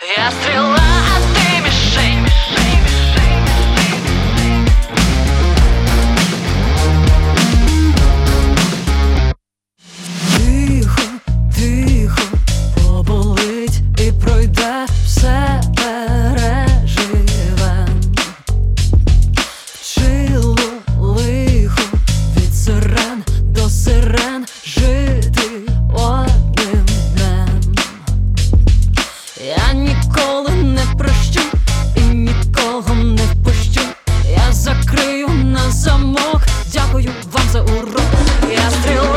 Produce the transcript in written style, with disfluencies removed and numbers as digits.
Я стріла, а ти мішень. Тихо, тихо, поболить і пройде, все переживем. Вчило лихо від сирен до сирен жити одним днем. Я ніколи не прощу і нікого не впущу. Я закрию на замок. Дякую вам за урок. Я стріла.